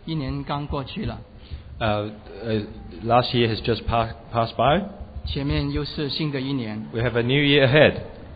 一年刚过去了， Last year has just passed by. 前面又是新的一年。 We have a new year ahead.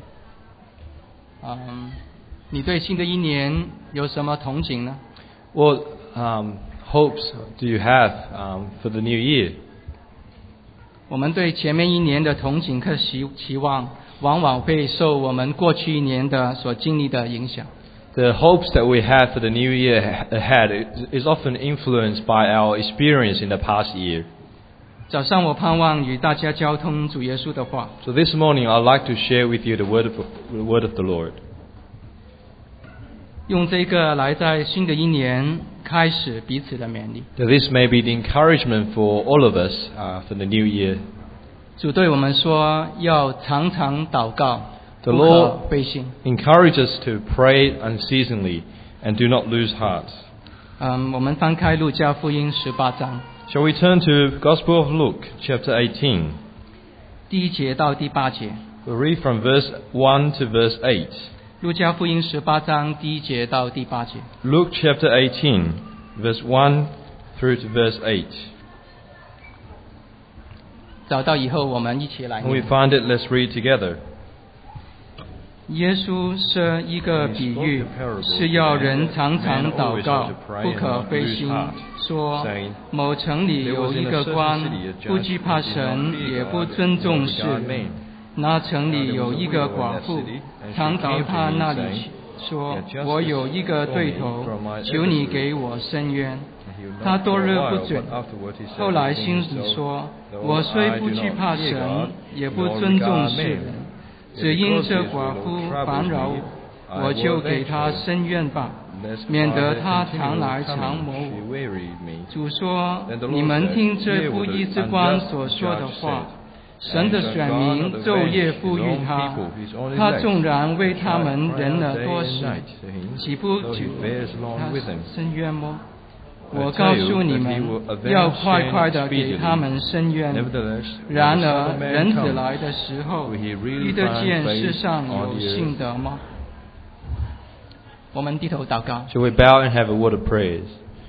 你对新的一年有什么憧憬呢？ What hopes do you have for the new year? 我们对前面一年的憧憬和期望，往往会受我们过去一年的所经历的影响。 The hopes that we have for the new year ahead is often influenced by our experience in the past year. 早上我盼望与大家交通主耶稣的话。 So this morning I'd like to share with you the word of the Lord. 用这个来在新的一年开始彼此的勉励。 That this may be the encouragement for all of us for the new year. 主对我们说，要常常祷告， The 不可 Lord 灰心。 encourages us to pray unceasingly and do not lose heart. 我们翻开路加福音18章 Shall we turn to Gospel of Luke, chapter 18? 第1节到第8节。 We'll read from verse 1 to verse 8. 路加福音18章第1节到第8节。 Luke chapter 18, verse 1 through to verse 8. 找到以后，我们一起来 When we 念。 find it, let's read together. 耶稣设一个比喻，是要人常常祷告，不可灰心，说：某城里有一个官，不惧怕神，也不尊重世人。那城里有一个寡妇，常到他那里去，说：我有一个对头，求你给我伸冤。他多日不准。后来心里说：我虽不惧怕神，也不尊重世人，只因这寡妇烦扰我，我就给他伸冤吧，免得他常来常磨我。主说：你们听这不义之官所说的话。神的选民昼夜赋予他，他纵然为他们忍了多时，岂不举他伸冤吗？我告诉你们，要快快地给他们伸冤。然而人子来的时候，遇得见世上有信德吗？我们低头祷告。 Shall we bow and have a word of praise?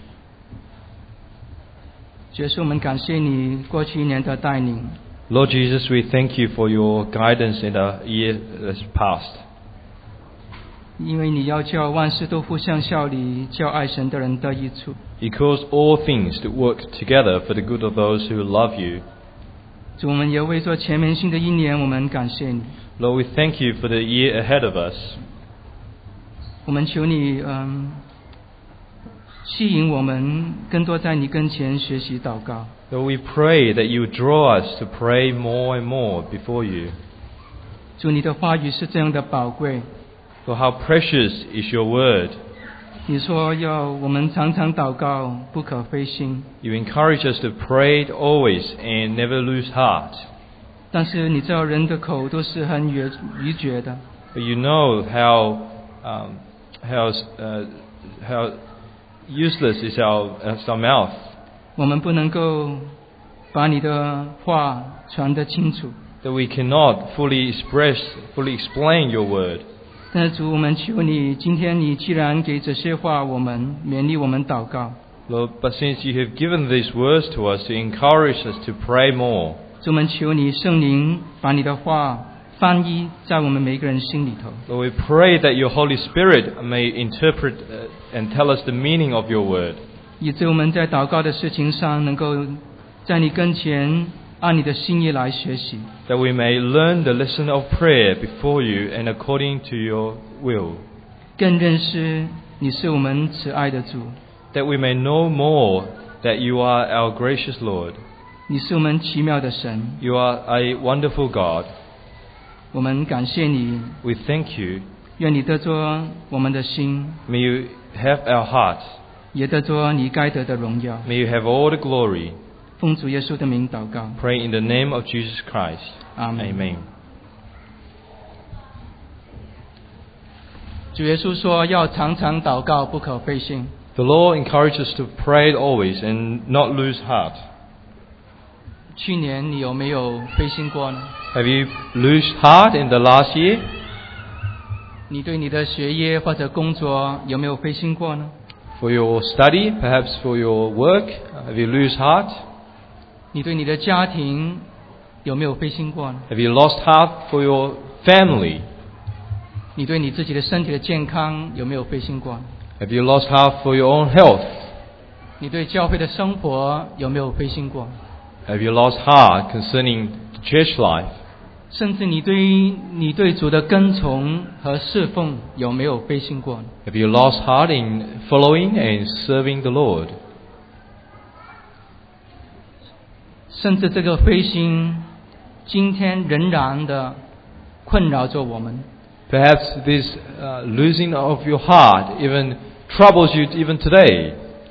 耶稣，我们感谢你过去一年的带领。 Lord Jesus, we thank you for your guidance in the year that's passed. 因为你要叫万事都互相效力，叫爱神的人得益处。 You cause all things to work together for the good of those who love you. 主，我们也为做前面新的一年，我们感谢你。 Lord, we thank you for the year ahead of us. 我们求你，吸引我们更多在你跟前学习祷告。 Lord, we pray that you draw us to pray more and more before you. 主，你的话语是这样的宝贵。 For how precious is your word. 你说要我们常常祷告，不可灰心。 You encourage us to pray always and never lose heart. 但是你知道人的口都是很愚拙的。 But you know how useless is our mouth. 我们不能够把你的话传得清楚。 That we cannot fully explain your word. 但是主，我们求你，今天你既然给这些话我们勉励我们祷告， Lord, but since you have given these words to us to encourage us to pray more, 主，我们求你圣灵把你的话翻译在我们每个人心里头。 Lord, we pray that your Holy Spirit may interpret and tell us the meaning of your word. 以致我们在祷告的事情上，能够在你跟前按你的心意来学习。 That we may learn the lesson of prayer before you and according to your will. 更认识你是我们慈爱的主， That we may know more that you are our gracious Lord. 你是我们奇妙的神。 You are a wonderful God. 我们感谢你， We thank you. 愿你得着我们的心， May you have our hearts. 也得着你该得的荣耀。 May you have all the glory. 奉主耶稣的名祷告， Pray in the name of Jesus Christ. 阿门。 Amen. 主耶稣说，要常常祷告，不可灰心。 The Lord encourages us to pray always and not lose heart. 去年你有没有灰心过呢？ Have you lost heart in the last year? 你对你的学业或者工作有没有灰心过呢？ For your study, perhaps for your work, have you lost heart? 你对你的家庭有没有灰心过呢？ Have you lost heart for your family? 你对你自己的身体的健康有没有灰心过？ Have you lost heart for your own health? 你对教会的生活有没有灰心过？ Have you lost heart concerning the church life? 甚至你对主的跟从和侍奉有没有灰心过？ Have you lost heart in following and serving the Lord? 甚至这个灰心，今天仍然的困扰着我们。 Perhaps this losing of your heart even troubles you even today.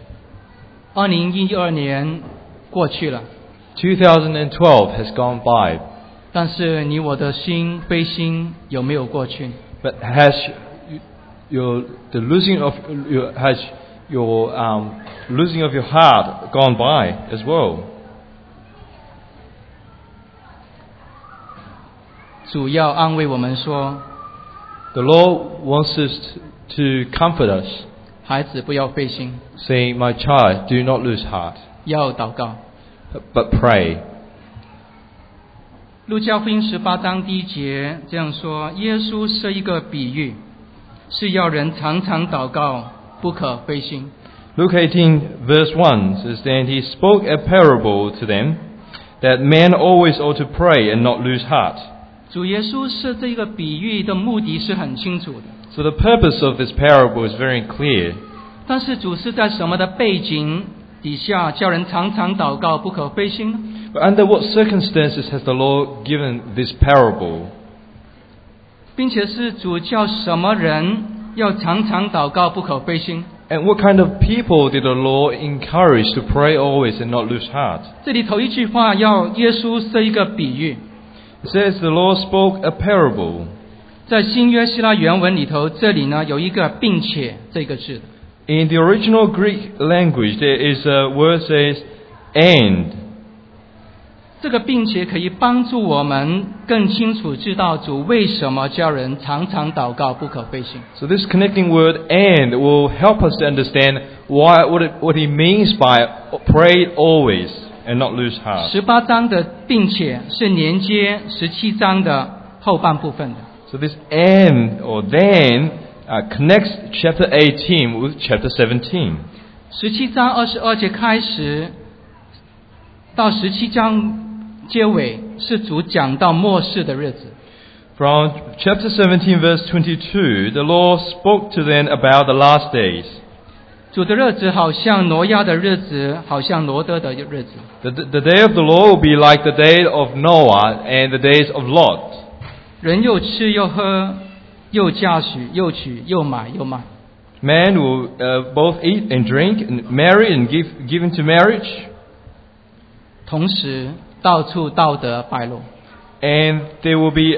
2012年过去了， 2012 has gone by. 但是你我的心灰心有没有过去？ But has the losing of your losing of your heart gone by as well? 主要安慰我们说， The Lord wants us to comfort us, 孩子不要灰心， saying, "My child, do not lose heart, 要祷告。 but pray." 路加福音18章第1节这样说：耶稣是一个比喻，是要人常常祷告，不可灰心。 Luke 18 verse 1 says, "Then he spoke a parable to them, that men always ought to pray and not lose heart." 主耶稣是这个比喻的目的是很清楚的， So the purpose of this parable is very clear. 但是主是在什么的背景底下叫人常常祷告，不可灰心呢？ But under what circumstances has the Lord given this parable? 并且是主叫什么人要常常祷告，不可灰心？ And what kind of people did the Lord encourage to pray always and not lose heart? 这里头一句话要耶稣是一个比喻， It says the Lord spoke a parable. 在新约希腊原文里头，这里呢有一个并且这个字。 In the original Greek language, there is a word says "and." 这个并且可以帮助我们更清楚知道主为什么叫人常常祷告，不可灰心。 So this connecting word "and" will help us to understand what he means by pray always and not lose heart. 18章的并且是连接17章的后半部分的。 So this "and" or "then" connects chapter 18 with chapter 17. 17章22节开始到17章结尾是主讲到末世的日子。 From chapter 17 verse 22, the Lord spoke to them about the last days. 主的日子好像挪亚的日子，好像罗德的日子。 The day of the Lord will be like the day of Noah and the days of Lot. 人又吃又喝，又嫁娶又娶，又买又卖。 Man will both eat and drink and marry and give into marriage. 同时到处道德败落。 And there will be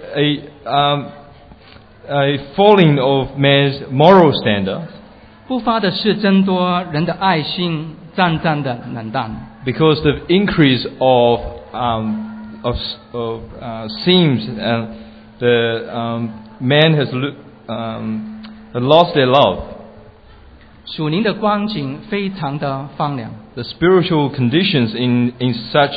a falling of man's moral standard. 不发的事增多，人的爱心渐渐的冷淡。 Because the increase of sins and the man has lost their love. 属灵的光景非常的荒凉。 The spiritual conditions in such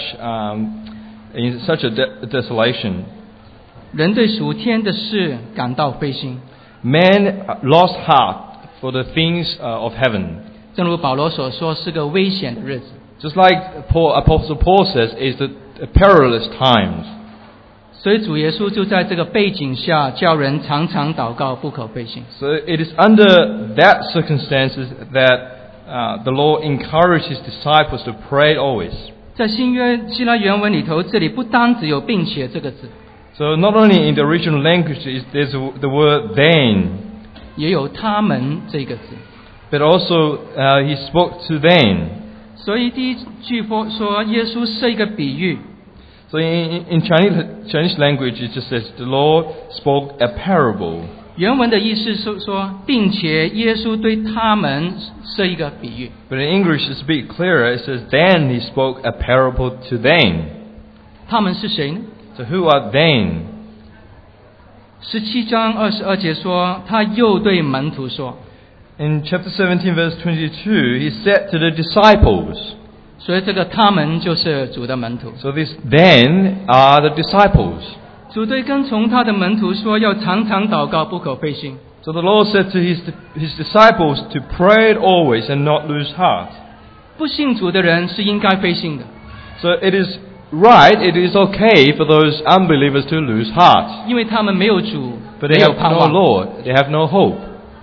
a desolation. 人对属天的事感到灰心。 Man lost heart for the things of heaven. 正如保罗所说，是个危险的日子。 Just like Apostle Paul says, is the perilous times. 所以主耶稣就在这个背景下，叫人常常祷告，不可灰心。 So it is under that circumstances that the Lord encouraged His disciples to pray always. 在新约希腊原文里头，这里不单只有并且这个字， So not only in the original language is there's the word "then," 也有他们这个字。 but also He spoke to them. 所以第一句说耶稣是一个比喻， So in Chinese language, it just says the Lord spoke a parable. 原文的意思是说，并且耶稣对他们是一个比喻。 But in English, it's a bit clearer. It says, "Then He spoke a parable to them." 他们是谁呢？ So who are them? 17章22节说，他又对门徒说， In chapter 17, verse 22, he said to the disciples, 所以这个他们就是主的门徒。 so this then are the disciples. 主对跟从他的门徒说，要常常祷告，不可灰心。 So the Lord said to his disciples to pray always and not lose heart. 不信主的人是应该灰心的， So it is right, it is okay for those unbelievers to lose heart. 因为他们没有主， But 没 they 有 have 盼 no 望。 Lord, they have no hope.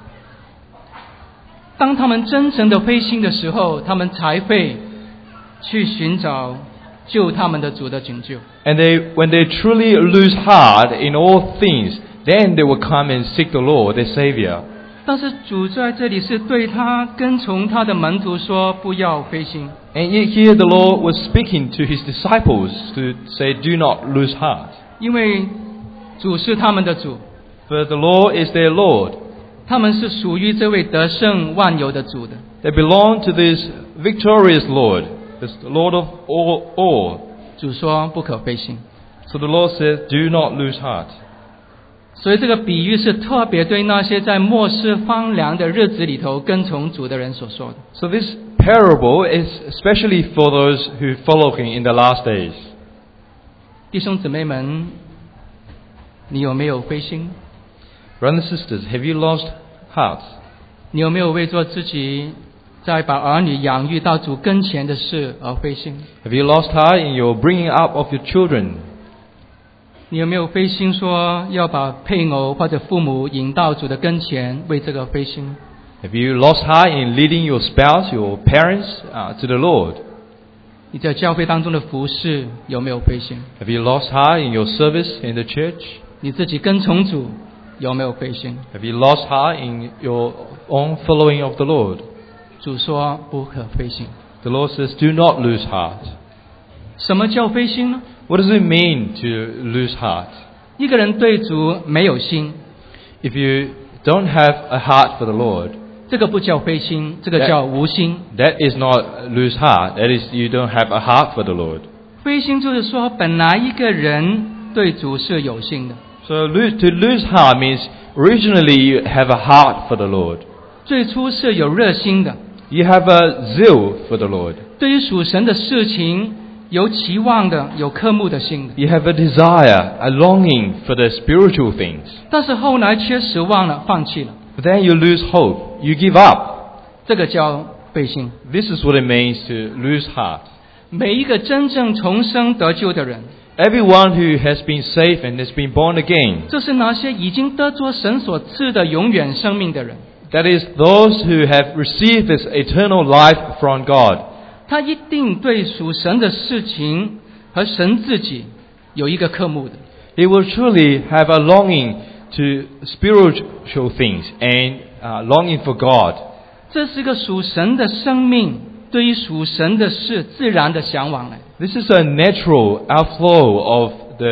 当他们真正的灰心的时候，他们才会去寻找救他们的主的拯救。 And when they truly lose heart in all things, then they will come and seek the Lord, their Savior. 但是主在这里是对他跟从他的门徒说，不要灰心。 And yet here the Lord was speaking to his disciples to say, do not lose heart. 因为主是他们的主， For the Lord is their Lord. 他们是属于这位得胜万有的主的。 They belong to this victorious Lord, this Lord of all. 主说不可灰心， So the Lord says, do not lose heart. 所以这个比喻是特别对那些在末世荒凉的日子里头跟从主的人所说的。 So this parable is especially for those who follow him in the last days. 弟兄姊妹们，你有没有灰心？ Brothers and sisters, have you lost heart? 你有没有为做自己在把儿女养育到主跟前的事而灰心？ Have you lost heart in your bringing up of your children? 你有没有灰心说要把配偶或者父母引到主的跟前，为这个灰心？ Have you lost heart in leading your spouse, your parents to the Lord? 你在教会当中的服侍有没有灰心？ Have you lost heart in your service in the church? 你自己跟从主有没有灰心？ Have you lost heart in your own following of the Lord? 主说不可灰心。 The Lord says, do not lose heart. 什么叫灰心呢？ What does it mean to lose heart? 一个人对主没有心， If you don't have a heart for the Lord, 这个不叫灰心，这个叫无心。 that is not lose heart. That is, you don't have a heart for the Lord. 灰心就是说，本来一个人对主是有心的， So to lose heart means originally you have a heart for the Lord. 最初是有热心的， You have a zeal for the Lord. 对于属神的事情有期望的，有渴慕的心的。 You have a desire, a longing for the spiritual things. 但是后来却失望了，放弃了， But then you lose hope. You give up. 这个叫灰心。 This is what it means to lose heart. 每一个真正重生得救的人， Everyone who has been saved and has been born again, 就是那些已经得着神所赐的永远生命的人， that is, those who have received this eternal life from God, 他一定对属神的事情和神自己有一个渴慕的。 they will truly have a longing to spiritual things and longing for God. 这是个属神的生命，对于属神的事自然的向往来。 This is a natural outflow of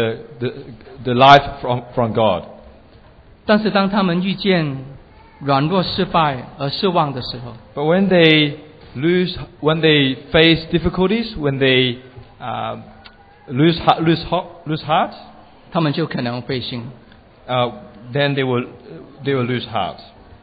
the life from God. 但是当他们遇见软弱、失败而失望的时候， But when they face difficulties, when they lose heart, 他们就可能灰心。 then they will lose heart.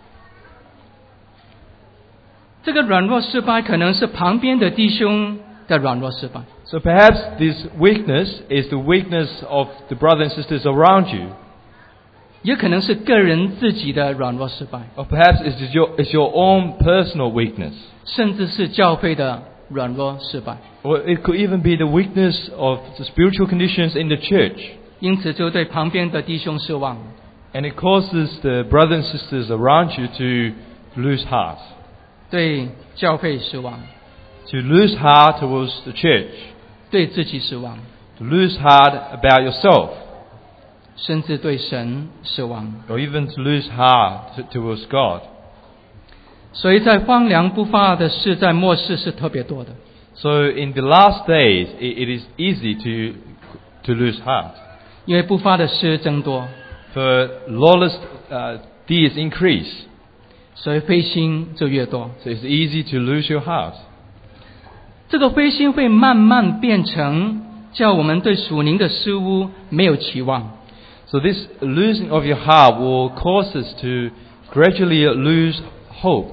这个软弱失败可能是旁边的弟兄的软弱失败， So perhaps this weakness is the weakness of the brothers and sisters around you, 也可能是个人自己的软弱失败， or perhaps it's your own personal weakness, 甚至是教会的软弱失败。 or it could even be the weakness of the spiritual conditions in the church, 因此就对旁边的弟兄失望， and it causes the brothers and sisters around you to lose heart, 对教会失望， to lose heart towards the church, 对自己失望， to lose heart about yourself, 甚至对神失望。 or even to lose heart towards God. 所以在荒凉不发的事，在末世是特别多的。 So in the last days, it is easy to lose heart. 因为不发的事增多， For lawless deeds increase, 所以灰心就越多。 so it's easy to lose your heart. 这个灰心会慢慢变成叫我们对属灵的事物没有期望， So this losing of your heart will cause us to gradually lose hope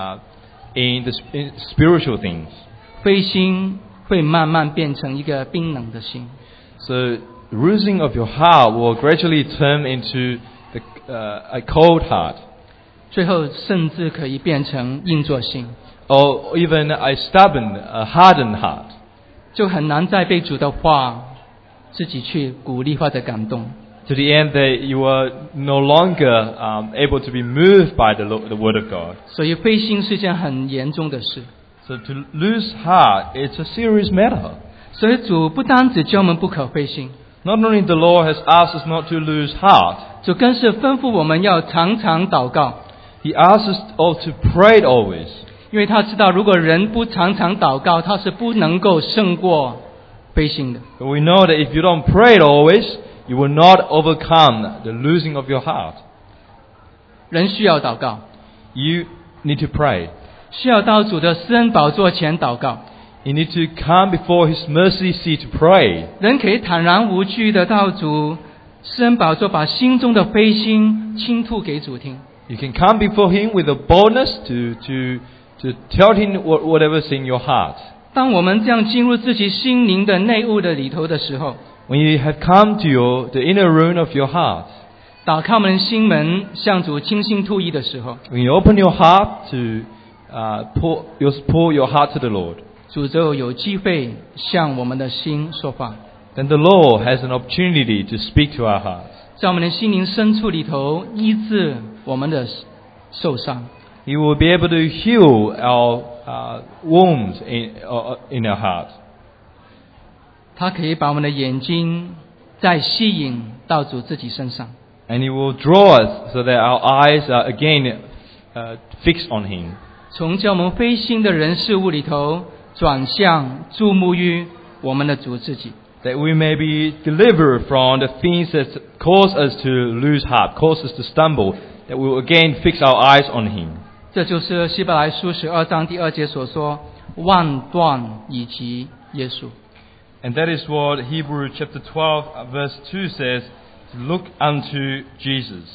in spiritual things. 灰心会慢慢变成一个冰冷的心。 So losing of your heart will gradually turn into a cold heart. 最后甚至可以变成硬作心。 Or even a stubborn, hardened heart. 就很难再被主的话自己去鼓励或者感动。 To the end that you are no longer able to be moved by the word of God. 所以灰心是件很严重的事。 So to lose heart, it's a serious matter. 所以主不单只教我们不可灰心。 Not only the Lord has asked us not to lose heart. 主更是吩咐我们要常常祷告。 He asks us all to pray always. 因为他知道，如果人不常常祷告，他是不能够胜过灰心的。 But we know that if you don't pray always, you will not overcome the losing of your heart. 人需要祷告。 You need to pray. 需要到主的施恩宝座前祷告。 You need to come before His mercy seat to pray. 人可以坦然无惧的到主施恩宝座，把心中的灰心倾吐给主听。 You can come before Him with a boldness to tell Him whatever's in your heart. 当我们这样进入自己心灵的内屋的里头的时候， When you have come to the inner room of your heart, 打开我们的心门，向主倾心吐意的时候， when you open your heart to pour your heart to the Lord, 主就有机会向我们的心说话。 then the Lord has an opportunity to speak to our hearts. 在我们的心灵深处里头医治我们的受伤。 He will be able to heal our wounds in our heart. 他可以把我们的眼睛再吸引到主自己身上。 And He will draw us so that our eyes are again fixed on Him. 从叫我们灰心的人事物里头转向注目于我们的主自己。 That we may be delivered from the things that cause us to lose heart, cause us to stumble, that we will again fix our eyes on Him. 这就是希伯来书12章第2节所说，万断以及耶稣。 And that is what Hebrews chapter 12 verse 2 says, to look unto Jesus.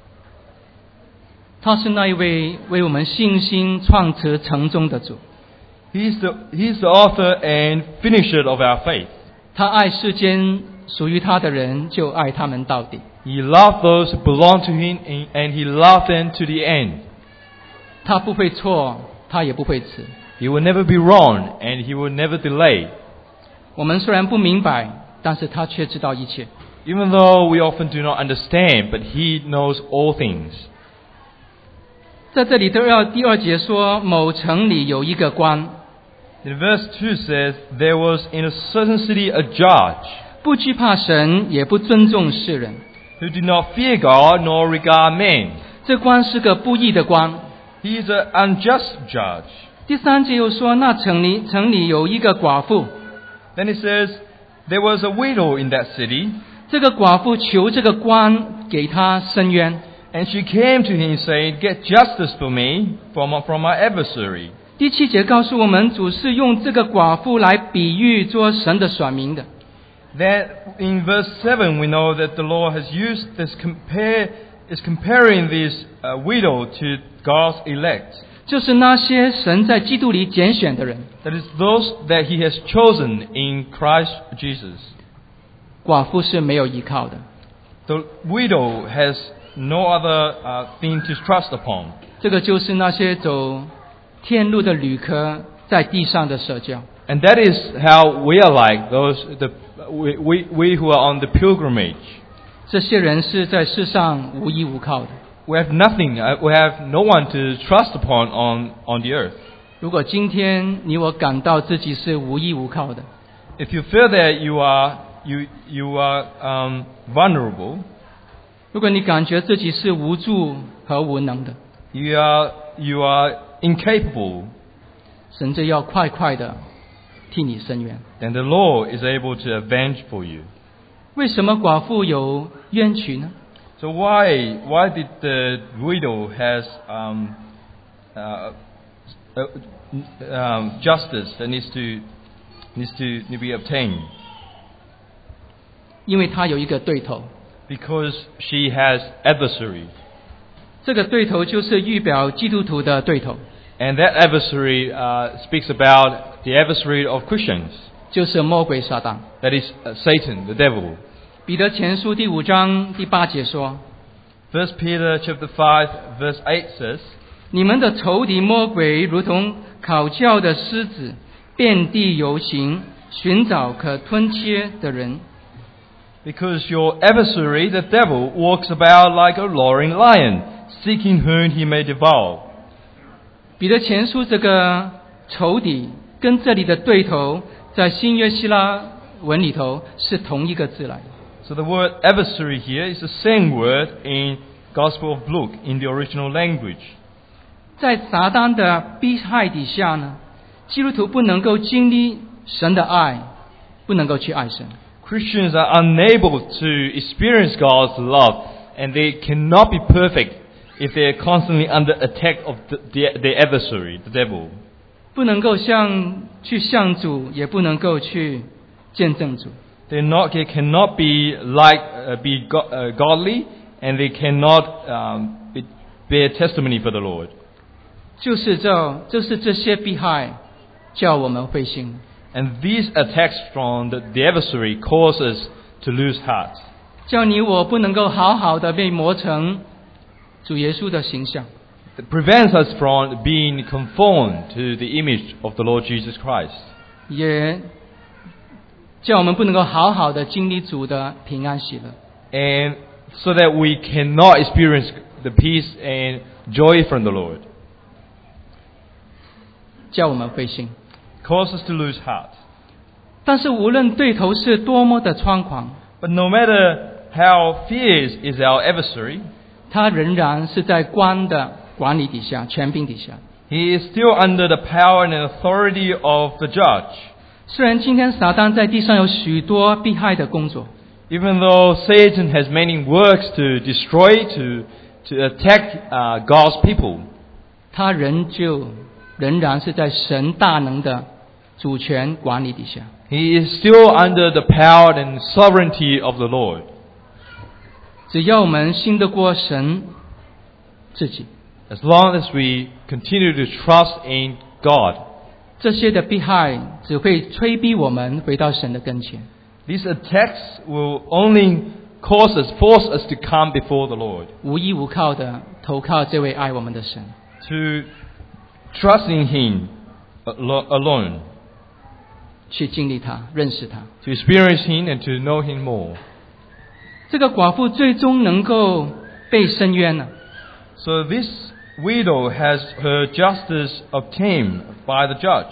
他是那一位为我们信心创始成终的主。 He's the author and finisher of our faith. 他爱世间属于他的人，就爱他们到底。 He loved those who belong to Him, and He loved them to the end. 他不会错，他也不会迟。 He will never be wrong, and He will never delay. 我们虽然不明白，但是他却知道一切。 Even though we often do not understand, but He knows all things. 在这里第2节说，某城里有一个官， In verse 2 says, there was in a certain city a judge 不惧怕神，也不尊重世人。 who did not fear God nor regard men. 这官是个不义的官。 He is an unjust judge. 第3节又说，那城里有一个寡妇， Then it says, there was a widow in that city, 这个寡妇求这个官给她伸冤。 and she came to him saying, get justice for me from my adversary. 第7节告诉我们，主是用这个寡妇来比喻做神的选民的。 Then in verse 7 we know that the Lord has used is comparing this widow to God's elect. 就是那些神在基督里拣选的人。 That is those that He has chosen in Christ Jesus. 寡妇是没有依靠的。 The widow has no other thing to trust upon. 这个就是那些走天路的旅客在地上的社交。 And that is how we are like we who are on the pilgrimage. 这些人是在世上无依无靠的。 We have nothing. We have no one to trust upon on the earth. 如果今天你我感到自己是无依无靠的， If you feel that you are vulnerable, 如果你感觉自己是无助和无能的， you are incapable, 神就要快快的替你伸冤。 then the Lord is able to avenge for you. 为什么寡妇有冤屈呢？ So why did the widow has justice that needs to be obtained? 因为她有一个对头。 Because she has adversary. 这个对头就是预表基督徒的对头， And that adversary speaks about the adversary of Christians. 就是魔鬼撒旦。 That is Satan, the devil. 彼得前书第5章第8节说， 1 Peter chapter 5 verse 8 says, 你们的仇敌魔鬼如同烤叫的狮子，遍地游行，寻找可吞切的人。 Because your adversary, the devil, walks about like a roaring lion, seeking whom he may devour. 彼得前书这个仇敌跟这里的对头，在新约希腊文里头是同一个字来的。 So the word adversary here is the same word in Gospel of Luke in the original language. 在撒旦的逼害底下呢，基督徒不能够经历神的爱，不能够去爱神。 Christians are unable to experience God's love, and they cannot be perfect if they are constantly under attack of the adversary, the devil. 不能够去向主，也不能够去见证主。 They cannot be godly, and they cannot bear testimony for the Lord. 就是这些迫害，叫我们灰心。 And these attacks from the adversary cause us to lose heart. 叫你我不能够好好的被磨成主耶稣的形象。 It prevents us from being conformed to the image of the Lord Jesus Christ. 也叫我们不能够好好的经历主的平安喜乐。 And so that we cannot experience the peace and joy from the Lord. 叫我们灰心。 Cause us to lose heart. 但是无论对头是多么的猖狂， But no matter how fierce is our adversary, 他仍然是在官的管理底下、权柄底下。 he is still under the power and authority of the judge. 虽然今天撒旦在地上有许多迫害的工作， Even though Satan has many works to destroy, to attack God's people, 他仍然是在神大能的主权管理底下。 he is still under the power and sovereignty of the Lord. 只要我们信得过神自己， As long as we continue to trust in God, 这些的迫害只会催逼我们回到神的跟前。 these attacks will only force us to come before the Lord, 无依无靠的投靠这位爱我们的神， to trust in Him alone, 去经历他，认识他。 to experience Him and to know Him more. 这个寡妇最终能够被伸冤了。 So this widow has her justice obtained by the judge.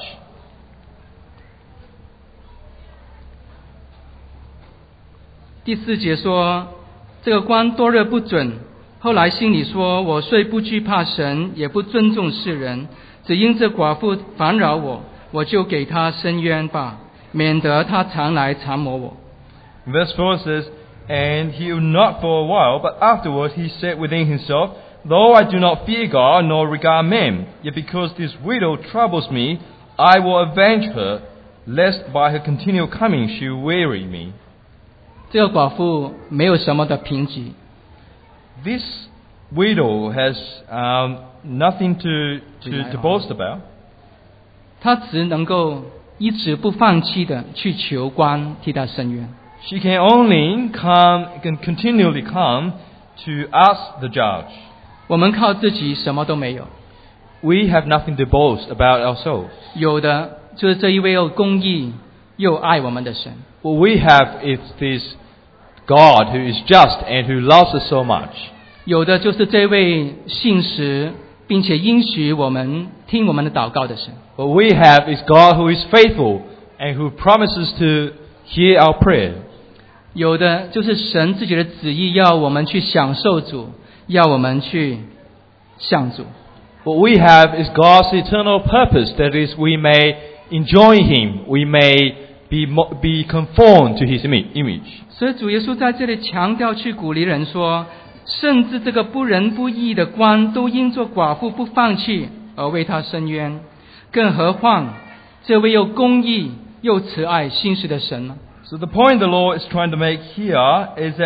第4节说，这个官多日不准，后来心里说，我虽不惧怕神，也不尊重世人，只因这寡妇烦扰我，我就给她伸冤吧，免得她常来缠磨我。 Verse 4 says, And he would not for a while, but afterward he said within himself, Though I do not fear God nor regard men, yet because this widow troubles me, I will avenge her, lest by her continual coming she weary me. 这个寡妇没有什么的凭据， This widow has nothing to boast about. 她只能够一直不放弃的去求官替她伸冤。 She can continually come to ask the judge. 我们靠自己什么都没有， We have nothing to boast about ourselves. 有的就是这一位又公义又爱我们的神。 What we have is this God who is just and who loves us so much. 有的就是这位信实并且应许我们听我们的祷告的神。 What we have is God who is faithful and who promises to hear our prayer. 有的就是神自己的旨意，要我们去享受主，要我们去向主。 What we have is God's eternal purpose, that is, we may enjoy Him, we may be conformed to His image. 所以主耶稣在这里强调去鼓励人说，甚至这个不仁不义的官都因做寡妇不放弃而为他伸冤，更何况这位又公义又慈爱信实的神呢？ So the point the Lord is trying to make here is that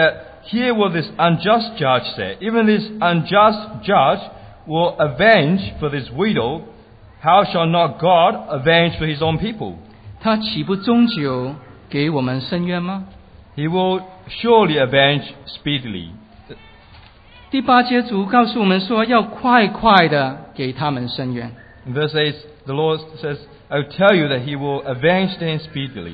hear what this unjust judge said. Even this unjust judge will avenge for this widow. How shall not God avenge for his own people? 他岂不终究给我们伸冤吗？ He will surely avenge speedily. 第8节主告诉我们说，要快快的给他们伸冤。 In verse 8, the Lord says, I will tell you that he will avenge them speedily.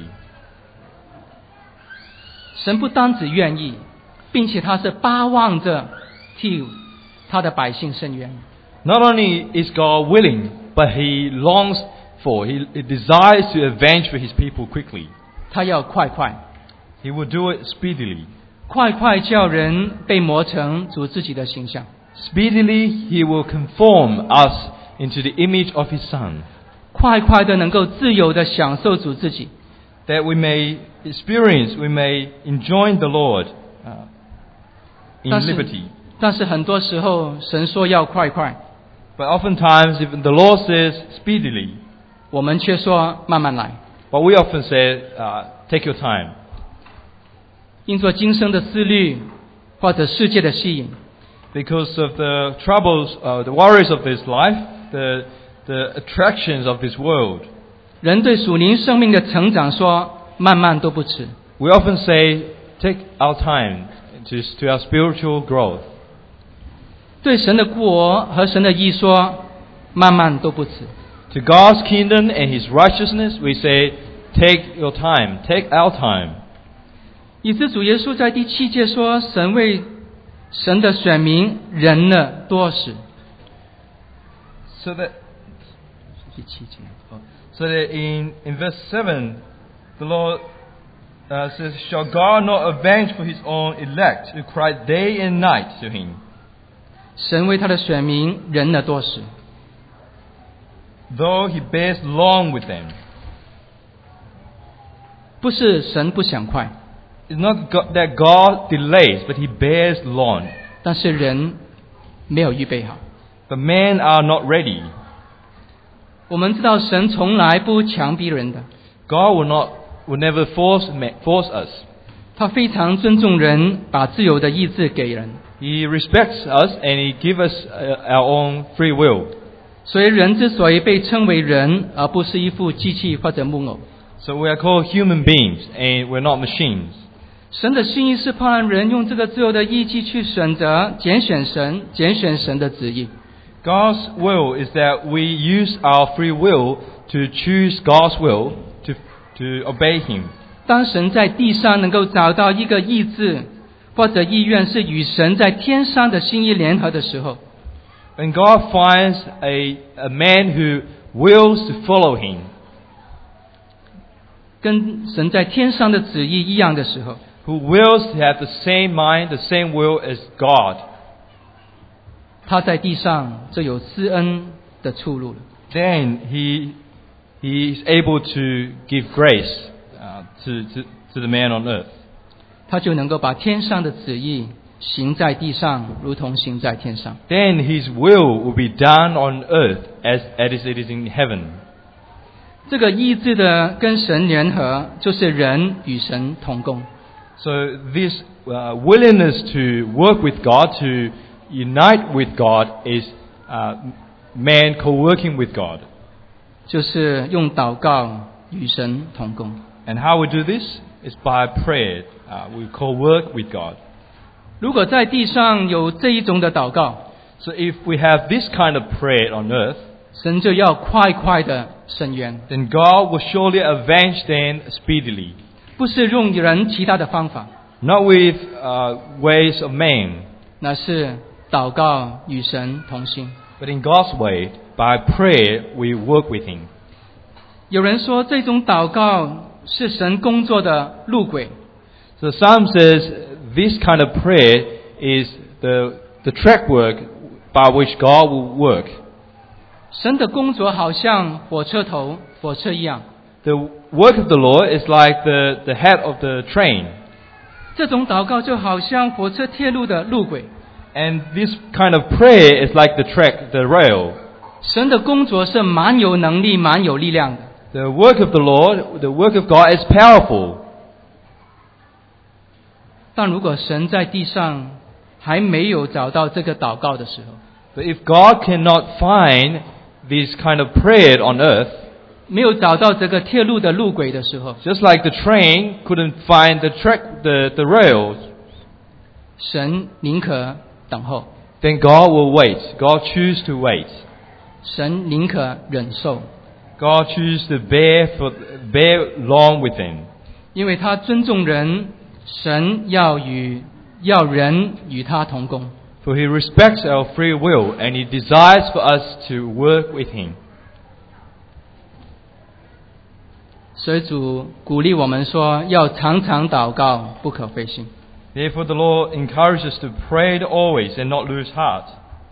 神不单只愿意，并且他是巴望着替他的百姓伸冤。 Not only is God willing, but he longs for, he desires to avenge for his people quickly. 他要快快， He will do it speedily. 快快叫人被磨成主自己的形象。 Speedily he will conform us into the image of his Son, 快快的能够自由的享受主自己。 that we may experience, we may enjoy the Lord in 但是 liberty. 但是很多时候神说要快快， But oftentimes, if the Lord says speedily, 我们却说慢慢来。 but we often say, take your time. 因着今生的思虑或者世界的吸引， Because of the troubles, the worries of this life, the attractions of this world. 人对属灵生命的成长说慢慢都不迟。 We often say, take our time to our spiritual growth. 对神的国和神的义说慢慢都不迟。 To God's kingdom and His righteousness, we say, take your time, take our time. 以致主耶稣在第7节说，神为神的选民忍了多时。 So that in verse 7, the Lord says, shall God not avenge for His own elect, who cry day and night to Him? 神为他的选民忍了多时。 Though He bears long with them. 不是神不想快， It's not that God delays, but He bears long. 但是人没有预备好。 But men are not ready. 我们知道神从来不强逼人的， God will never force us. 他非常尊重人把自由的意志给人， He respects us and He gives us our own free will. 所以人之所以被称为人，而不是一副机器或者木偶。 So we are called human beings and we're not machines. 神的心意是盼望人用这个自由的意志去选择拣选神的旨意。 God's will is that we use our free will to choose God's will to obey Him. 当神在地上能够找到一个意志或者意愿是与神在天上的心意联合的时候， When God finds a man who wills to follow Him, 跟神在天上的旨意一样的时候， who wills to have the same mind, the same will as God, 他在地上就有施恩的出路了。 then he is able to give grace to the man on earth. 他就能够把天上的旨意行在地上，如同行在天上。 Then His will will be done on earth as it is in heaven. 这个意志的跟神联合，就是人与神同工。 So this willingness to work with God, to unite with God, is man co-working with God. 就是用祷告与神同工。 And how we do this is by prayer. We co-work with God. 如果在地上有这一种的祷告， So if we have this kind of prayer on earth, 神就要快快的伸冤， then God will surely avenge them speedily. 不是用人其他的方法， Not with ways of man, 那是祷告与神同心。 but in God's way. By prayer, we work with Him. 有人说这种祷告是神工作的路轨， So some says this kind of prayer is the track work by which God will work. 神的工作好像火车头、火车一样。 The work of the Lord is like the head of the train. 这种祷告就好像火车铁路的路轨。 And this kind of prayer is like the track, the rail. 神的工作是蛮有能力、蛮有力量的。 The work of the Lord, the work of God is powerful. 但如果神在地上还没有找到这个祷告的时候， But if God cannot find this kind of prayer on earth, 没有找到这个铁路的路轨的时候， just like the train couldn't find the rails, 神宁可等候， then God will wait. God choose to wait. 神宁可忍受， God choose to bear long with him. 因为他尊重人，神要人与他同工。 For he respects our free will and he desires for us to work with him. 所以主鼓励我们说，要常常祷告，不可灰心。 Therefore the Lord encourages us to pray always and not lose heart.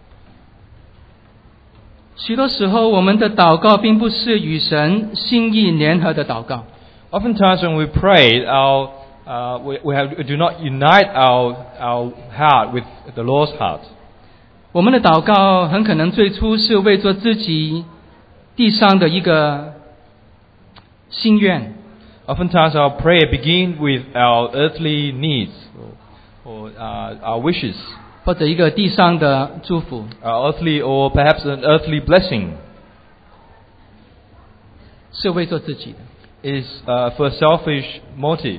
许多时候，我们的祷告并不是与神心意联合的祷告。 Oftentimes when we pray, we do not unite our heart with the Lord's heart. 我们的祷告很可能最初是为着自己地上的一个心愿， Oftentimes our prayer begins with our earthly needs or our wishes, 或者一个地上的祝福。 our earthly or perhaps an earthly blessing. 是为着自己的。 Is for selfish motive.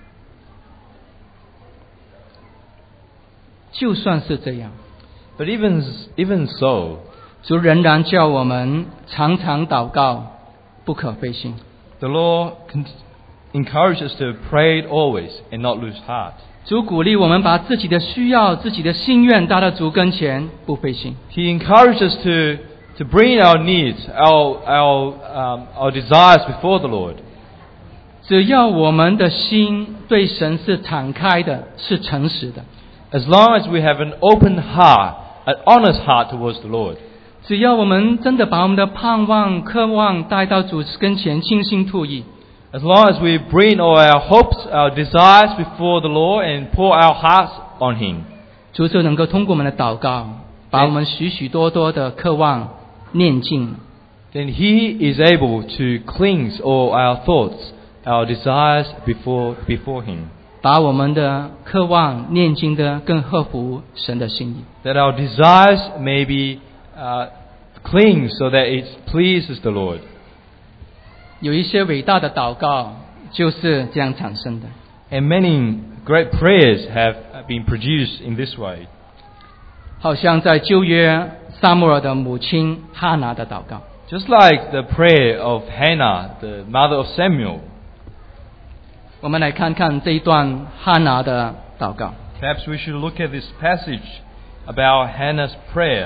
就算是这样， But even so, 主仍然叫我们常常祷告，不可灰心。 the Lord encourages us to pray always and not lose heart. 主鼓励我们把自己的需要、自己的心愿带到主跟前，不灰心。 He encourages us to bring our needs, our desires before the Lord. 只要我们的心对神是敞开的，是诚实的， As long as we have an open heart, an honest heart towards the Lord. 只要我们真的把我们的盼望、渴望带到主跟前，倾心吐意， As long as we bring all our hopes, our desires before the Lord and pour our hearts on Him, 主就能够通过我们的祷告，把我们许许多多的渴望念尽。 then He is able to cleanse all our thoughts, our desires before Him. 把我们的渴望念经的更合乎神的心意。 That our desires may be clean so that it pleases the Lord. 有一些伟大的祷告就是这样产生的。 And many great prayers have been produced in this way. 好像在旧约撒母耳的母亲哈拿的祷告， Just like the prayer of Hannah, the mother of Samuel. 我们来看看这一段哈拿的祷告。 Perhaps we should look at this passage about Hannah's prayer.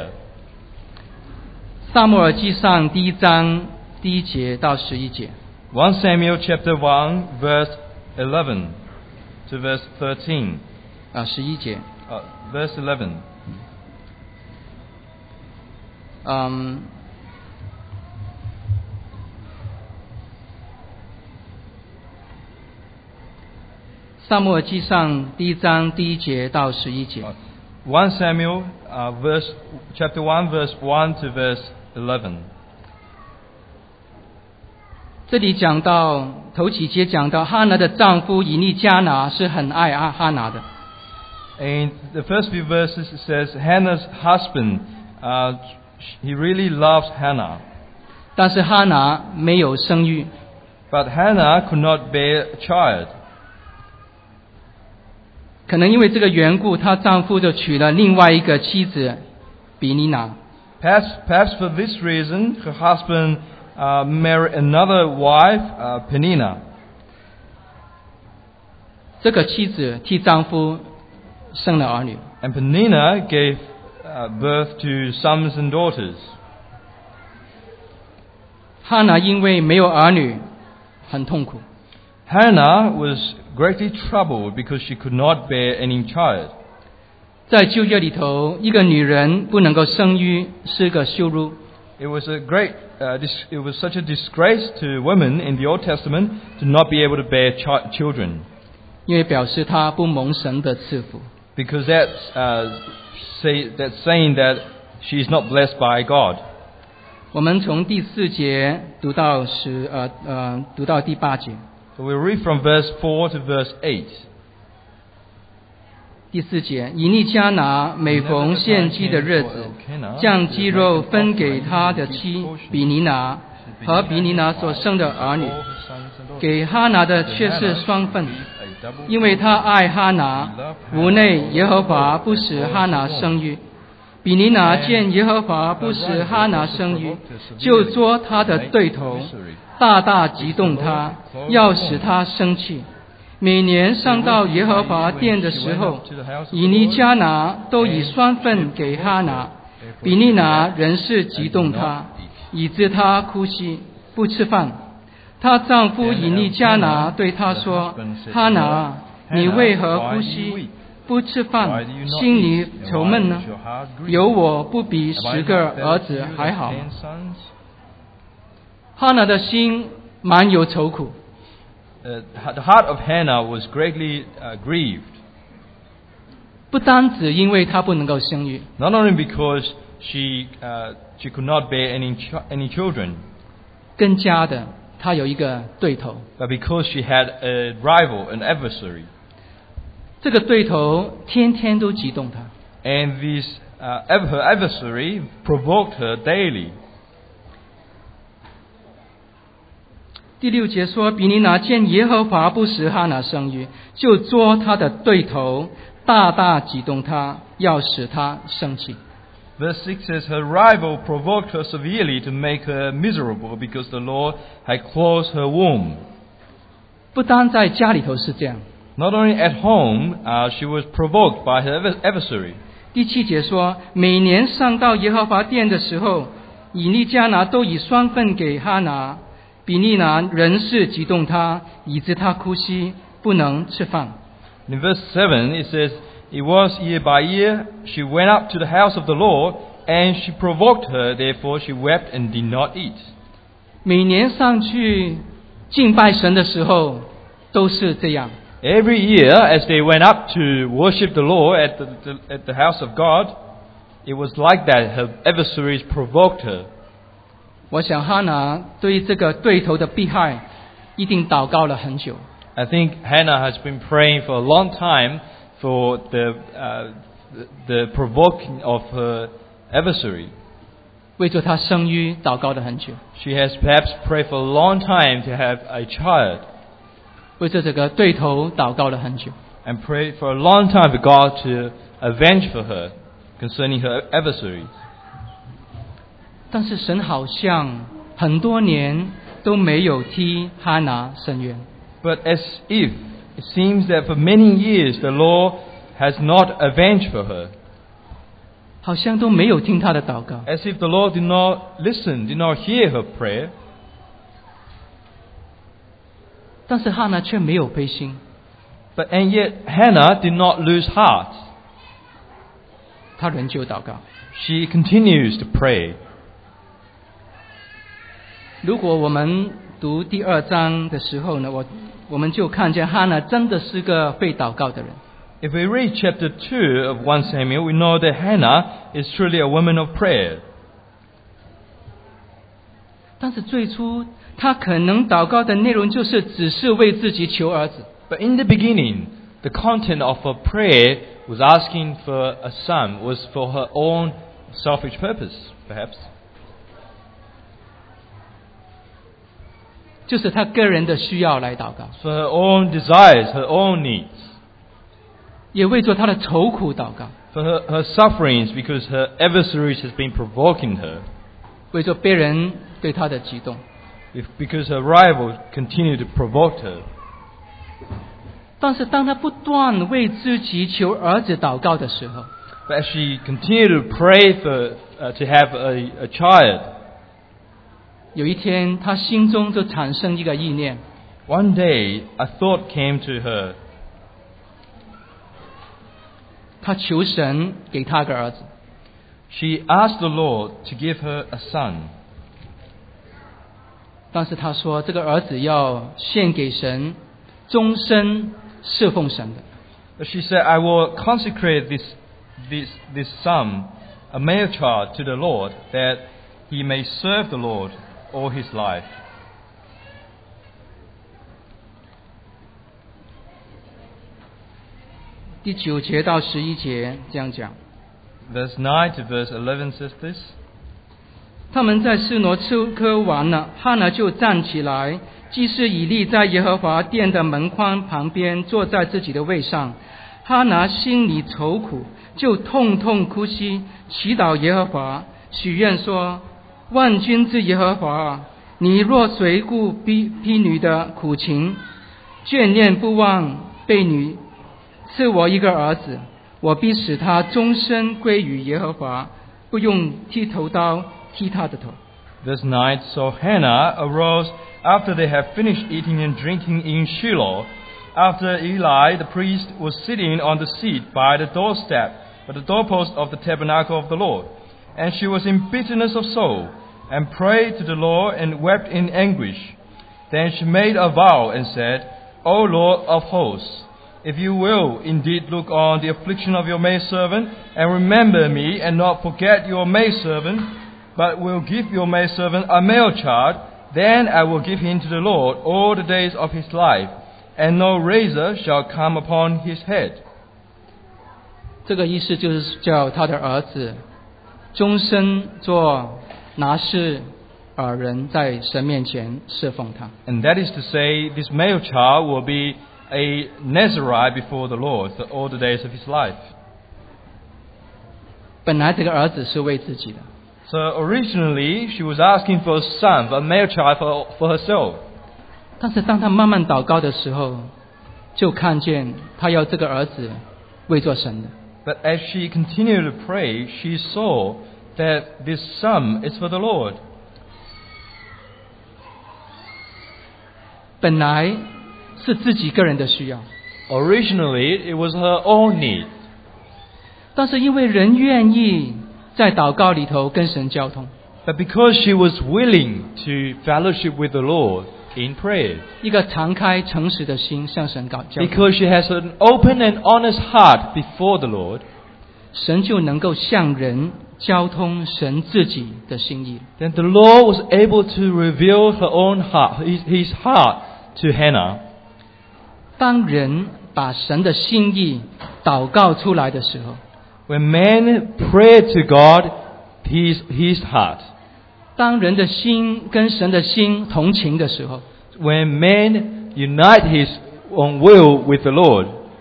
撒母耳记上第1章第1节到11节。 1 Samuel chapter 1 verse 11 to verse 13. 11节。 Verse 11. 撒母耳记上第1章第1节到11节。 1 Samuel chapter 1 verse 1 to verse 11. 这里讲到头几节讲到哈拿的丈夫以利加拿是很爱哈拿的， In the first few verses it says Hannah's husband, he really loves Hannah. 但是哈拿没有生育， But Hannah could not bear a child. 可能因为这个缘故，她丈夫就娶了另外一个妻子比尼拿。 Perhaps for this reason, her husband married another wife, Penina. 这个妻子替丈夫生了儿女。 And Penina gave birth to sons and daughters. 哈拿因为没有儿女，很痛苦。 Hannah was greatly troubled because she could not bear any child. 在旧约里头，一个女人不能够生育是个羞辱。 It was it was such a disgrace to women in the Old Testament to not be able to bear children. 因为表示她不蒙神的赐福。 Because that's saying that she is not blessed by God. 我们从第4节读到第8节。 So we read from verse 4 to verse 8. 第4节，以利加拿每逢献祭的日子，将鸡肉分给他的妻比尼拿和比尼拿所生的儿女，给哈拿的却是双份，因为他爱哈拿，无内耶和华不使哈拿生育。比尼拿见耶和华不使哈拿生育，就捉他的对头，大大激动他，要使他生气。每年上到耶和华殿的时候，以利加拿都以双份给哈拿，比尼拿仍是激动他，以致他哭泣不吃饭。她丈夫以利加拿对她说：哈拿，你为何哭泣不吃饭，心里愁闷呢？有我不比10个儿子还好。哈拿的心满有愁苦。 The heart of Hannah was greatly grieved. 不单只因为她不能够生育， Not only because she could not bear any children, 更加的，她有一个对头。 but because she had a rival, an adversary. 这个对头天天都激动她。 And her adversary provoked her daily. 第6节说，比尼拿见耶和华不使哈拿生育，就捉他的对头，大大激动他，要使他生气。 Verse 6 says, her rival provoked her severely to make her miserable because the Lord had closed her womb. 不单在家里头是这样。 Not only at home, she was provoked by her adversary. 第7节说，每年上到耶和华殿的时候，以利加拿都以双份给哈拿，比利拿仍是激动他，以致他哭泣，不能吃饭。 In verse 7 it says, it was year by year, she went up to the house of the Lord, and she provoked her, therefore she wept and did not eat. 每年上去敬拜神的时候，都是这样。 Every year, as they went up to worship the Lord at the house of God, it was like that. Her adversaries provoked her. 我想哈拿对这个对头的迫害，一定祷告了很久。 I think Hannah has been praying for a long time for the provoking of her adversary. 为着她生育祷告了很久。 She has perhaps prayed for a long time to have a child. 为着这个对头祷告了很久。 And prayed for a long time for God to avenge for her concerning her adversary. 但是神好像很多年都没有替哈拿伸冤。 But as if it seems that for many years the Lord has not avenged for her. 好像都没有听她的祷告。 As if the Lord did not listen, did not hear her prayer. 但是哈拿却没有灰心。 And yet Hannah did not lose heart. 她仍旧祷告。 She continues to pray. 如果我们读第2章的时候呢，我们就看见哈拿真的是个会祷告的人。 If we read chapter 2 of 1 Samuel, we know that Hannah is truly a woman of prayer. 但是最初她可能祷告的内容就是只是为自己求儿子。 But in the beginning, the content of her prayer was asking for a son, was for her own selfish purpose, perhaps. 就是她个人的需要来祷告。 For her own desires, her own needs. 也为着她的愁苦祷告。 For her sufferings, because her adversaries has been provoking her. 为着别人对她的激动。 Because her rivals continue to provoke her. 但是当她不断为自己求儿子祷告的时候， But as she continued to pray to have a child, 有一天她心中就产生一个意念。 One day a thought came to her. 她求神给她个儿子。 She asked the Lord to give her a son. 但是她说这个儿子要献给神，终身侍奉神的。 But she said, I will consecrate this son, a male child, to the Lord, that he may serve the Lord all his life. 第第9节到11节这样讲。 Verse 9 to verse 11 says this. 他们在示罗吃喝完了，哈拿就站起来，祭司以利在耶和华殿的门框旁边坐在自己的位上。哈拿心里愁苦，就痛痛哭泣，祈祷耶和华，许愿说：万军之耶和华，你若垂顾婢女的苦情，眷恋不忘婢女，赐我一个儿子，我必使他终身归于耶和华，不用剃头刀剃他的头。 Verse 9. So Hannah arose after they had finished eating and drinking in Shiloh, after Eli the priest was sitting on the seat by the doorstep, by the doorpost of the tabernacle of the Lord. And she was in bitterness of soul, and prayed to the Lord and wept in anguish. Then she made a vow and said, O Lord of hosts, if you will indeed look on the affliction of your maidservant, and remember me, and not forget your maidservant, but will give your maidservant a male child, then I will give him to the Lord all the days of his life, and no razor shall come upon his head. 这个意思就是叫他的儿子终身做拿事耳人，在神面前侍奉他。 And that is to say, this male child will be a Nazirite before the Lord for all the days of his life. 本来这个儿子是为自己的， So originally, she was asking for a son, a male child for herself. 但是当他慢慢祷告的时候，就看见他要这个儿子为做神的。 But as she continued to pray, she saw that this son is for the Lord. 本来是自己个人的需要， Originally, it was her own need. 但是因为人愿意在祷告里头跟神交通， But because she was willing to fellowship with the Lord in prayer, 一个敞开诚实的心向神交通， because she has an open and honest heart before the Lord, 神就能够向人交通神自己的心意。 then the Lord was able to reveal her own heart, his heart to Hannah. 当人把神的心意祷告出来的时候， When man prayed to God, his heart. 当人的心跟神的心同情的时候， When man unite his own will with the Lord,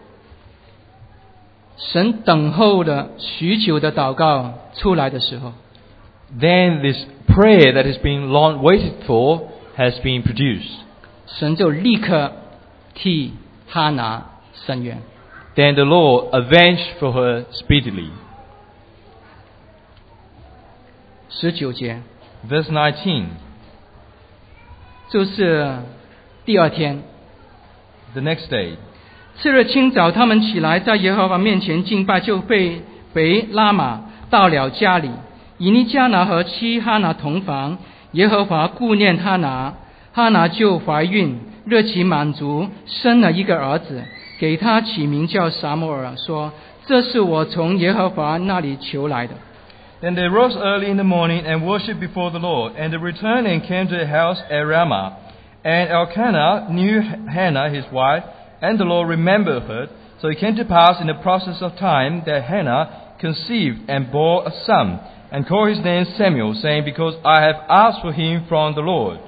神等候了许久的祷告出来的时候， then this prayer that has been long waited for has been produced. 神就立刻替哈拿伸冤。 Then the Lord avenged for her speedily. 19节 Verse 19. 就是第二天， The next day, 次日清早，他们起来，在耶和华面前敬拜，就被回拉玛，到了家里。以利加拿和妻哈拿同房，耶和华顾念哈拿，哈拿就怀孕，热情满足，生了一个儿子，给他起名叫撒母耳，说：这是我从耶和华那里求来的。 then they rose early in the morning and worshipped before the Lord. And they returned and came to a house at Ramah. And Elkanah knew Hannah his wife, and the Lord remembered her. So it came to pass in the process of time that Hannah conceived and bore a son, and called his name Samuel, saying, Because I have asked for him from the Lord.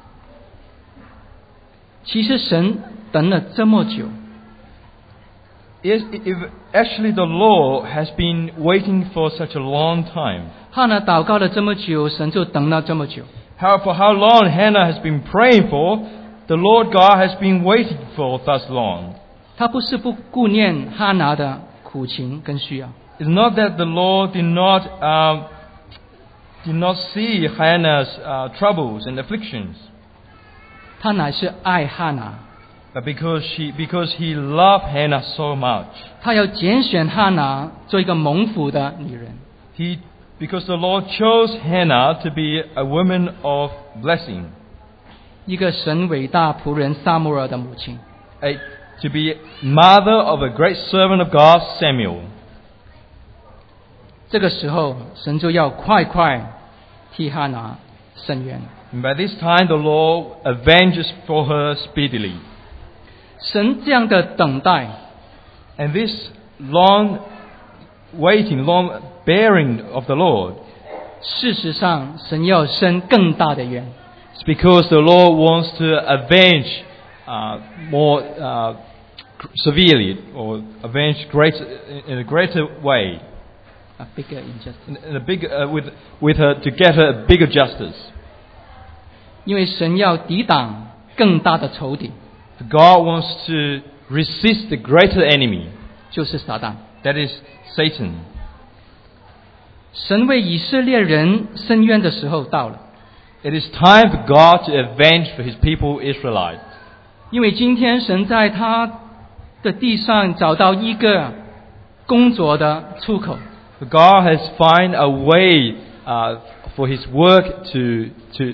其实神等了这么久， Yes, actually the Lord has been waiting for such a long time. 哈拿祷告了这么久，神就等了这么久。 For how long Hannah has been praying for, the Lord God has been waiting for thus long. 他不是不顾念哈拿的苦情跟需要， It's not that the Lord did not see Hannah's troubles and afflictions, 他乃是爱哈拿， but because he loved Hannah so much, 他要拣选哈拿做一个蒙福的女人。 because the Lord chose Hannah to be a woman of blessing, 一个神伟大仆人撒母耳的母亲。 to be mother of a great servant of God, Samuel. 这个时候，神就要快替哈拿伸冤。 And by this time, the Lord avenges for her speedily. 神这样的等待， And this long waiting, long bearing of the Lord. 事实上，神要伸更大的冤。 It's because the Lord wants to avenge more severely, or avenge in a greater way. A bigger injustice. In a big, with her to get her a bigger justice. 因为神要抵挡更大的仇敌， God wants to resist the greater enemy, 就是撒旦。 that is Satan. 神为以色列人伸冤的时候到了， It is time for God to avenge for His people Israelites. 因为今天神在他的地上找到一个工作的出口， God has found a way for His work to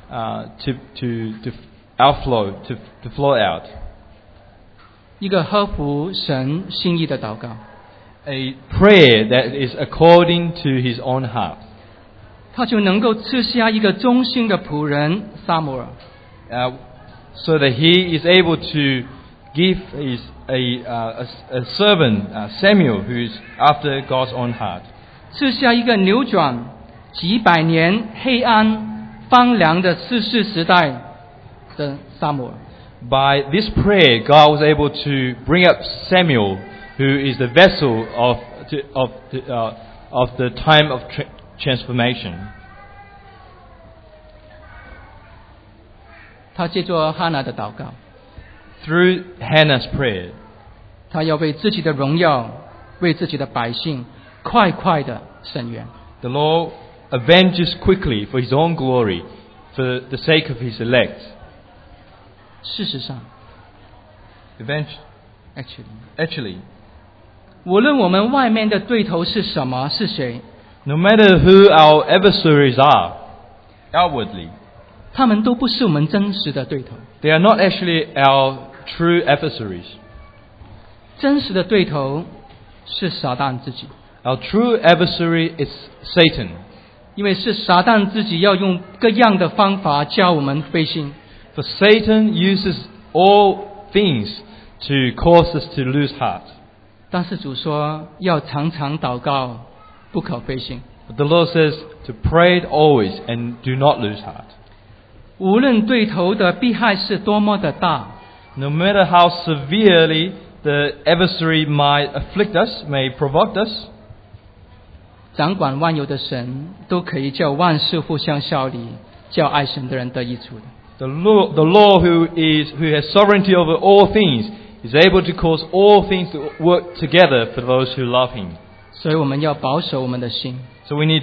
outflow, to flow out. 一个合乎神心意的祷告， A prayer that is according to His own heart. 他就能够赐下一个忠心的仆人撒母耳， So that He is able to give a servant Samuel, who is after God's own heart. 赐下一个扭转几百年黑暗荒凉的士世时代的撒母耳。 By this prayer, God was able to bring up Samuel, who is the vessel of the time of transformation. 他借着哈拿的祷告， Through Hannah's prayer, 他要为自己的荣耀，为自己的百姓，快快的伸冤。 the Lord avenges quickly for His own glory, for the sake of His elect. 事实上 Actually, 无论我们外面的对头是什么，是谁， no matter who our adversaries are, outwardly, 他们都不是我们真实的对头。 they are not actually our true adversaries. 真实的对头是撒旦自己， Our true adversary is Satan. 因为是撒旦自己要用各样的方法教我们灰心。 For Satan uses all things to cause us to lose heart. 但是主说要常常祷告，不可灰心。 But the Lord says to pray always and do not lose heart. 无论对头的迫害是多么的大， No matter how severely the adversary might afflict us, may provoke us, 掌管万有的神都可以叫万事互相效力，叫爱神的人得益处的。 the Lord who has sovereignty over all things is able to cause all things to work together for those who love Him. 所以我们要保守我们的心， So we need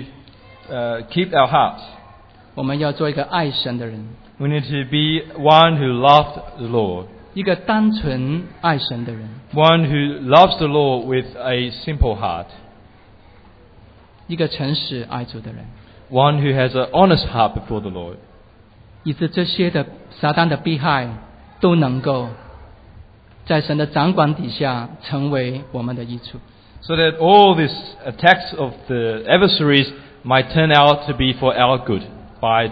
to keep our hearts. 我们要做一个爱神的人， We need to be one who loved the Lord. 一个单纯爱神的人， One who loves the Lord with a simple heart. 一个诚实爱主的人， One who has an honest heart before the Lord. 以致这些的撒旦的迫害都能够在神的掌管底下成为我们的益处。 So that all these attacks of the adversaries might turn out to be for our good by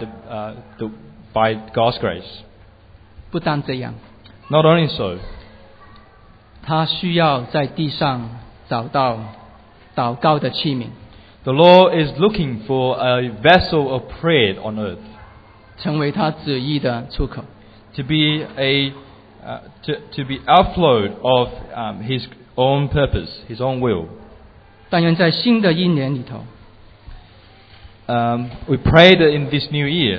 God's grace. 不但这样， Not only so, 他需要在地上找到祷告的器皿， the Lord is looking for a vessel of prayer on earth 成为他旨意的出口。 to be to be outflowed of His own purpose, His own will. 但愿在新的一年里头， We pray that in this new year,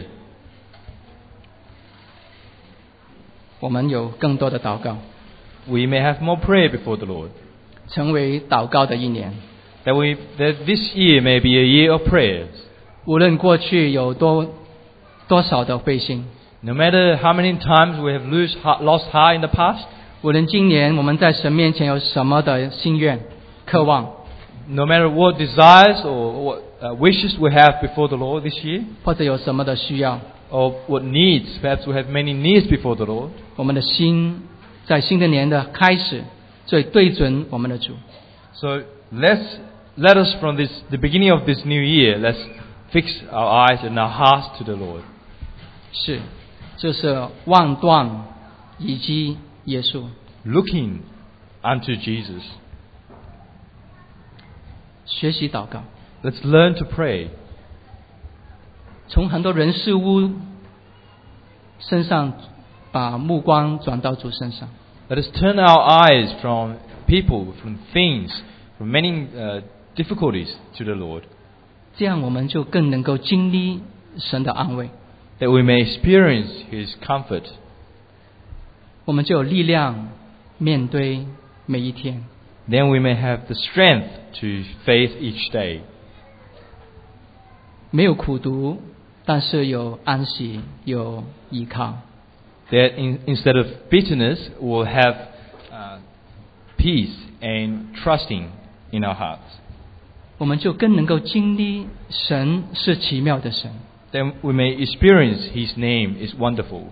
我们有更多的祷告， we may have more prayer before the Lord. 成为祷告的一年。 That this year may be a year of prayers. 无论过去有多少的灰心， No matter how many times we have lost heart in the past, 无论今年我们在神面前有什么的心愿、渴望， no matter what desires or what wishes we have before the Lord this year, 或者有什么的需要， or what needs, perhaps we have many needs before the Lord. 我们的心在新的年的开始，最对准我们的主。 So let us from the beginning of this new year, let's fix our eyes and our hearts to the Lord. 是，就是望断以及耶稣。 Looking unto Jesus. 学习祷告， Let's learn to pray. 从很多人事物身上把目光转到主身上。 Let us turn our eyes from people, from things, from many difficulties to the Lord, 这样我们就更能够经历神的安慰， that we may experience His comfort. 我们就有力量面对每一天。 Then we may have the strength to face each day. 没有苦毒，但是有安息，有依靠。 That instead of bitterness, we'll have peace and trusting in our hearts. 我们就更能够经历神是奇妙的神。 Then we may experience His name is wonderful.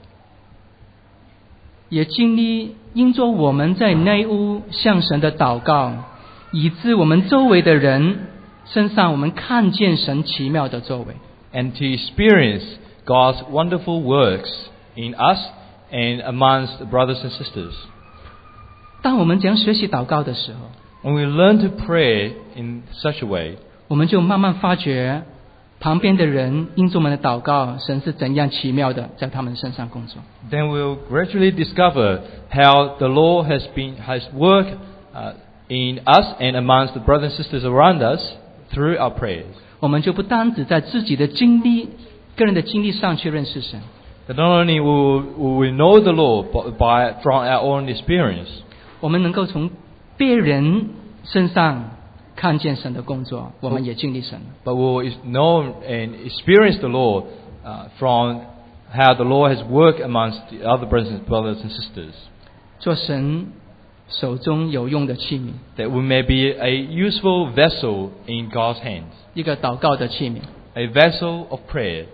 也经历因着我们在内屋向神的祷告，以致我们周围的人身上我们看见神奇妙的作为。 And to experience God's wonderful works in us and amongst the brothers and sisters. 当我们讲学习祷告的时候， When we learn to pray in such a way, 我们就慢慢发觉旁边的人因着我们的祷告，神是怎样奇妙的在他们身上工作。 then we'll gradually discover how the Lord has worked in us and amongst the brothers and sisters around us through our prayers. 我们就不单只在自己的经历、个人的经历上去认识神， That not only will we know the Lord from our own experience, 我们能够从别人身上看见神的工作，我们也经历神了。 but we'll know and experience the Lord from how the Lord has worked amongst the other brothers and sisters. 做神手中有用的器皿， That we may be a useful vessel in God's hands, 一个祷告的器皿。 a vessel of prayer.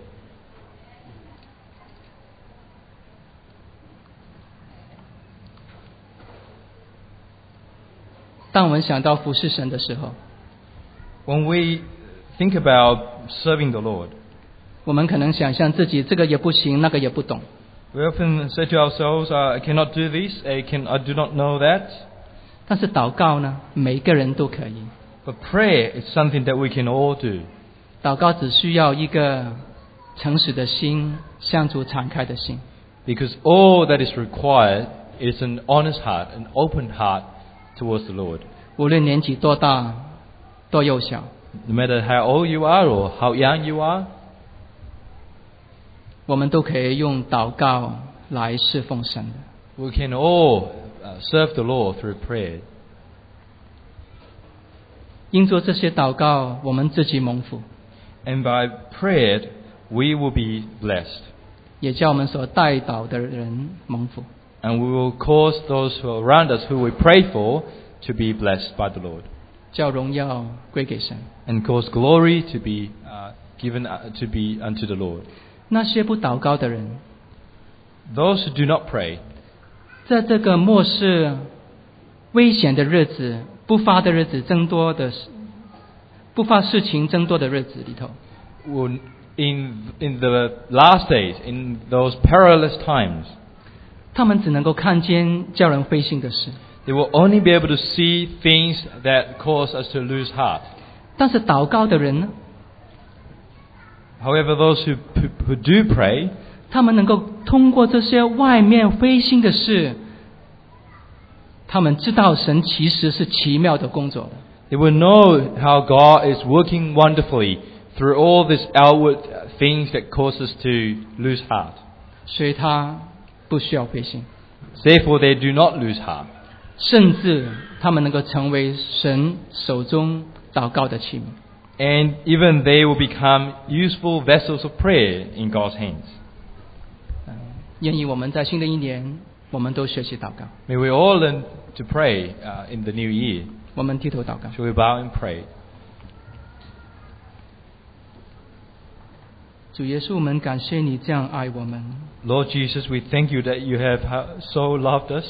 当我们想到服侍神的时候， When we think about serving the Lord, 我们可能想象自己这个也不行，那个也不懂。 we often say to ourselves, I cannot do this, I do not know that. 但是祷告呢，每个人都可以。 But prayer is something that we can all do. 祷告只需要一个诚实的心，向主敞开的心。 Because all that is required is an honest heart, an open heart towards the Lord. 无论年纪多大，多幼小， No matter how old you are or how young you are, 我们都可以用祷告来侍奉神的。 we can all serve the Lord through prayer. 因做这些祷告，我们自己蒙福， And by prayer, we will be blessed. 也叫我们所带祷的人蒙福。 And we will cause those who are around us, who we pray for, to be blessed by the Lord. 叫荣耀归给神。 And cause glory to be given to be unto the Lord. 那些不祷告的人， Those who do not pray, 在这个末世危险的日子、不发的日子、不发事情增多的日子里头， will, in the last days, in those perilous times, 他们只能够看见叫人灰心的事。 they will only be able to see things that cause us to lose heart. 但是祷告的人呢， However, those who do pray, 他们能够通过这些外面灰心的事，他们知道神其实是奇妙的工作的。 they will know how God is working wonderfully through all these outward things that cause us to lose heart. 所以他不需要灰心， Therefore, they do not lose heart. 甚至他们能够成为神手中祷告的器皿。 And even they will become useful vessels of prayer in God's hands. 愿意我们在新的一年，我们都学习祷告。 May we all learn to pray in the new year. 我们低头祷告。 Shall we bow and pray? 主耶稣，我们感谢你这样爱我们。 Lord Jesus, we thank you that you have so loved us.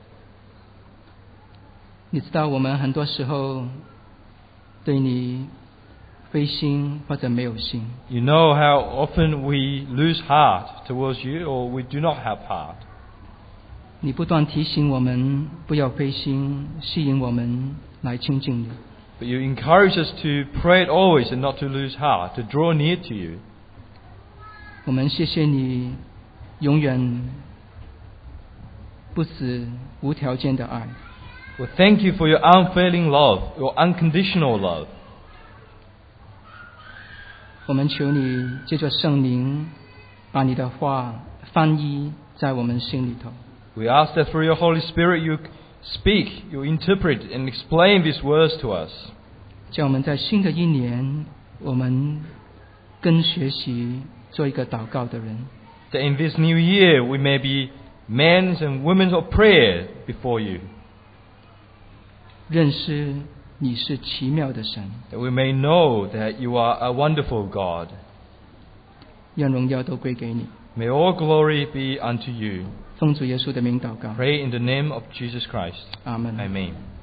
你知道我们很多时候对你灰心或者没有心， You know how often we lose heart towards you, or we do not have heart. 你不断提醒我们不要灰心，吸引我们来亲近你。 But you encourage us to pray it always and not to lose heart, to draw near to you. 我们谢谢你永远不死无条件的爱。 Well, thank you for your unfailing love, your unconditional love. 我们求你借着圣灵把你的话翻译在我们心里头。 We ask that through your Holy Spirit you speak, you interpret and explain these words to us. 叫我们在新的一年，我们更学习做一个祷告的人。 That in this new year we may be men and women of prayer before you. 认识你是奇妙的神。 That we may know that you are a wonderful God. 愿荣耀都归给你。 May all glory be unto you. 奉主耶稣的名祷告。 Pray in the name of Jesus Christ. Amen. Amen.